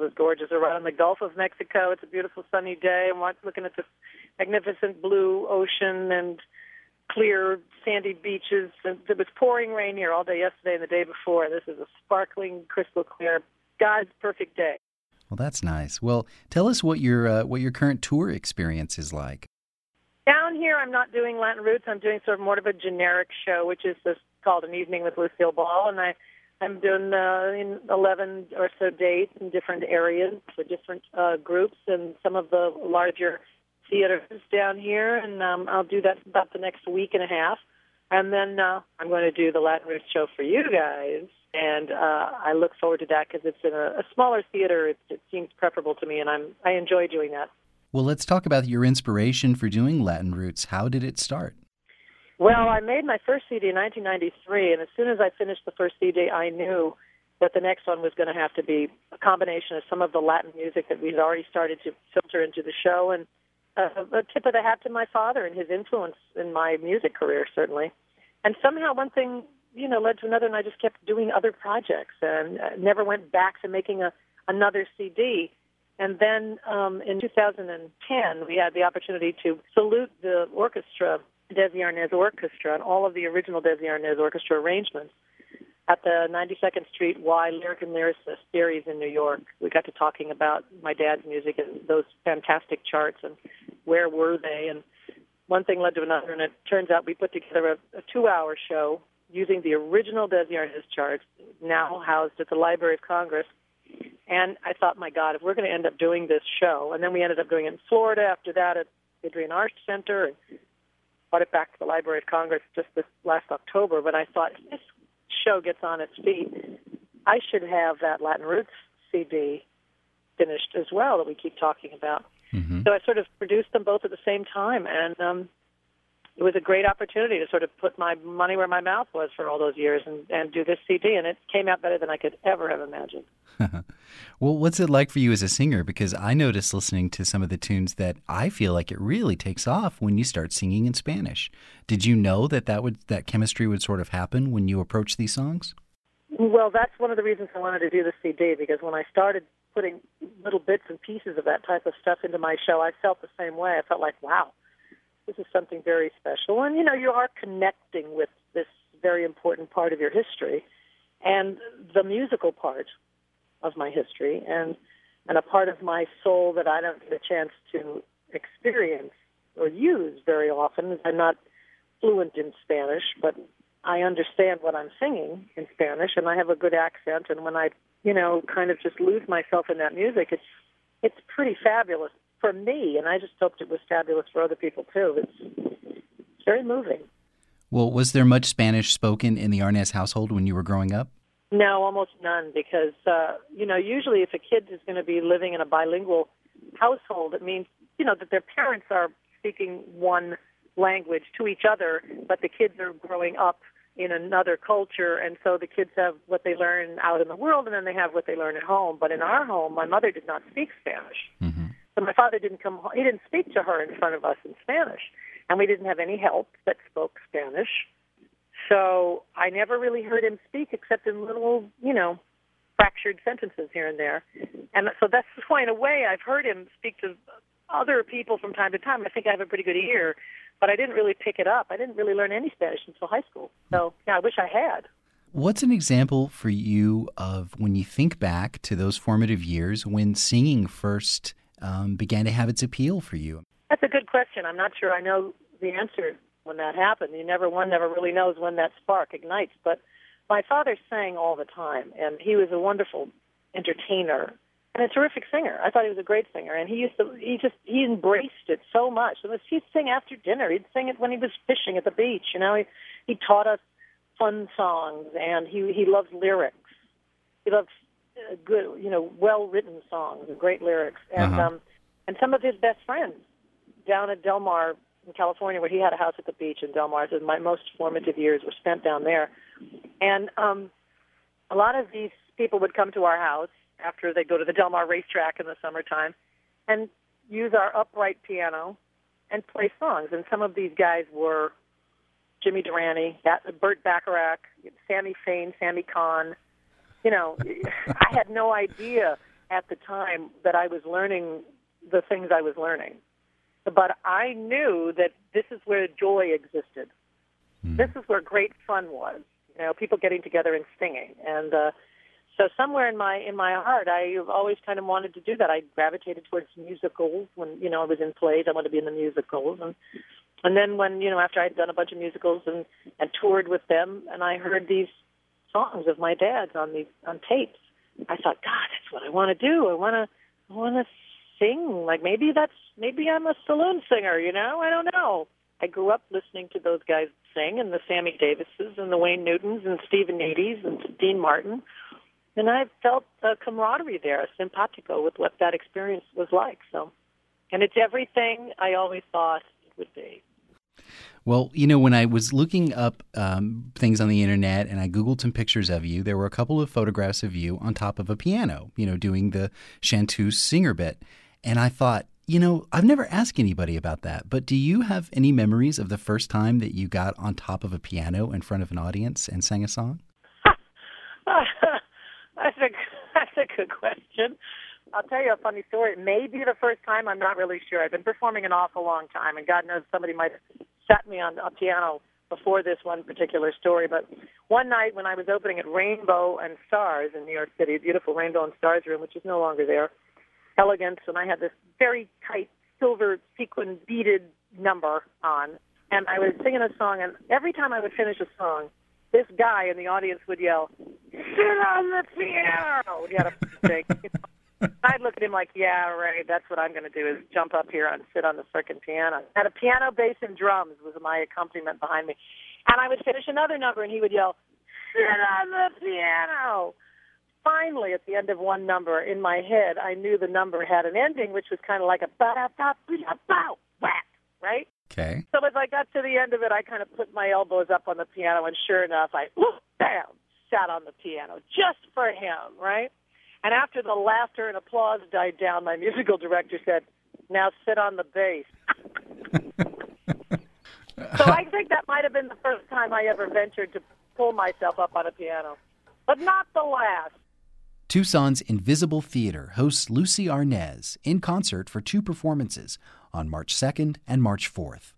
is gorgeous. We're right on the Gulf of Mexico. It's a beautiful sunny day. I'm looking at this magnificent blue ocean and clear sandy beaches. It was pouring rain here all day yesterday and the day before. This is a sparkling, crystal clear, God's perfect day. Well, that's nice. Well, tell us what your current tour experience is like. Down here, I'm not doing Latin Roots. I'm doing sort of more of a generic show, which is called An Evening with Lucille Ball, and I'm doing 11 or so dates in different areas for different groups and some of the larger theaters down here, and I'll do that about the next week and a half. And then I'm going to do the Latin Roots show for you guys, and I look forward to that because it's in a smaller theater. It seems preferable to me, and I enjoy doing that. Well, let's talk about your inspiration for doing Latin Roots. How did it start? Well, I made my first CD in 1993, and as soon as I finished the first CD, I knew that the next one was going to have to be a combination of some of the Latin music that we'd already started to filter into the show, and a tip of the hat to my father and his influence in my music career, certainly. And somehow one thing, led to another, and I just kept doing other projects and never went back to making another CD. And then in 2010, we had the opportunity to salute the orchestra, Desi Arnaz Orchestra, and all of the original Desi Arnaz Orchestra arrangements at the 92nd Street Y Lyric and Lyricist series in New York. We got to talking about my dad's music and those fantastic charts and where were they. And one thing led to another, and it turns out we put together a 2-hour show using the original Desi Arnaz charts, now housed at the Library of Congress. And I thought, my God, if we're going to end up doing this show, and then we ended up doing it in Florida after that at the Adrienne Arts Center, and brought it back to the Library of Congress just this last October. But I thought, if this show gets on its feet, I should have that Latin Roots CD finished as well that we keep talking about. Mm-hmm. So I sort of produced them both at the same time, and it was a great opportunity to sort of put my money where my mouth was for all those years and do this CD, and it came out better than I could ever have imagined. Well, what's it like for you as a singer? Because I noticed listening to some of the tunes that I feel like it really takes off when you start singing in Spanish. Did you know that chemistry would sort of happen when you approach these songs? Well, that's one of the reasons I wanted to do the CD, because when I started putting little bits and pieces of that type of stuff into my show, I felt the same way. I felt like, wow, this is something very special. And, you are connecting with this very important part of your history and the musical part of my history and a part of my soul that I don't get a chance to experience or use very often. I'm not fluent in Spanish, but I understand what I'm singing in Spanish, and I have a good accent. And when I, kind of just lose myself in that music, it's pretty fabulous for me, and I just hoped it was fabulous for other people too. It's very moving. Well, was there much Spanish spoken in the Arnaz household when you were growing up? No, almost none, because, usually if a kid is going to be living in a bilingual household, it means, that their parents are speaking one language to each other, but the kids are growing up in another culture, and so the kids have what they learn out in the world, and then they have what they learn at home. But in our home, my mother did not speak Spanish. Mm-hmm. So my father didn't come home. He didn't speak to her in front of us in Spanish, and we didn't have any help that spoke Spanish. So I never really heard him speak except in little, fractured sentences here and there. And so that's why, in a way, I've heard him speak to other people from time to time. I think I have a pretty good ear, but I didn't really pick it up. I didn't really learn any Spanish until high school. So, I wish I had. What's an example for you of when you think back to those formative years when singing first began to have its appeal for you? That's a good question. I'm not sure I know the answer when that happened. One never really knows when that spark ignites. But my father sang all the time, and he was a wonderful entertainer and a terrific singer. I thought he was a great singer, and he embraced it so much. He'd sing after dinner. He'd sing it when he was fishing at the beach. He taught us fun songs, and he loved lyrics. He loved good, well-written songs and great lyrics. And and some of his best friends down at Del Mar in California, where he had a house at the beach in Del Mar. So my most formative years were spent down there. And a lot of these people would come to our house after they go to the Del Mar racetrack in the summertime and use our upright piano and play songs. And some of these guys were Jimmy Durante, Burt Bacharach, Sammy Fain, Sammy Kahn. I had no idea at the time that I was learning the things I was learning. But I knew that this is where joy existed. This is where great fun was. People getting together and singing. And so somewhere in my heart, I've always kind of wanted to do that. I gravitated towards musicals when, I was in plays. I wanted to be in the musicals. And then when, after I'd done a bunch of musicals and toured with them, and I heard these songs of my dad's on tapes, I thought, God, that's what I want to do. I want to sing. Like maybe I'm a saloon singer, I don't know. I grew up listening to those guys sing, and the Sammy Davises and the Wayne Newtons and Stephen Needys and Dean Martin. And I felt a camaraderie there, a simpatico with what that experience was like. So, and it's everything I always thought it would be. Well, when I was looking up things on the internet and I Googled some pictures of you, there were a couple of photographs of you on top of a piano, doing the chanteuse singer bit. And I thought, I've never asked anybody about that, but do you have any memories of the first time that you got on top of a piano in front of an audience and sang a song? That's a good question. I'll tell you a funny story. Maybe the first time, I'm not really sure. I've been performing an awful long time, and God knows somebody might have sat me on a piano before this one particular story. But one night when I was opening at Rainbow and Stars in New York City, a beautiful Rainbow and Stars room, which is no longer there, Elegance, and I had this very tight silver sequin beaded number on, and I was singing a song, and every time I would finish a song, this guy in the audience would yell, "Sit on the piano!" He had a thing. I'd look at him like, yeah, right, that's what I'm going to do is jump up here and sit on the frickin' piano. Had a piano, bass, and drums was my accompaniment behind me. And I would finish another number, and he would yell, "Sit on the piano!" Finally, at the end of one number, in my head, I knew the number had an ending, which was kind of like a ba-da-ba-ba-ba-bow, whack, right? Okay. So as I got to the end of it, I kind of put my elbows up on the piano, and sure enough, I, bam, sat on the piano just for him, right? And after the laughter and applause died down, my musical director said, "Now sit on the bass." So I think that might have been the first time I ever ventured to pull myself up on a piano, but not the last. Tucson's Invisible Theater hosts Lucie Arnaz in concert for 2 performances on March 2nd and March 4th.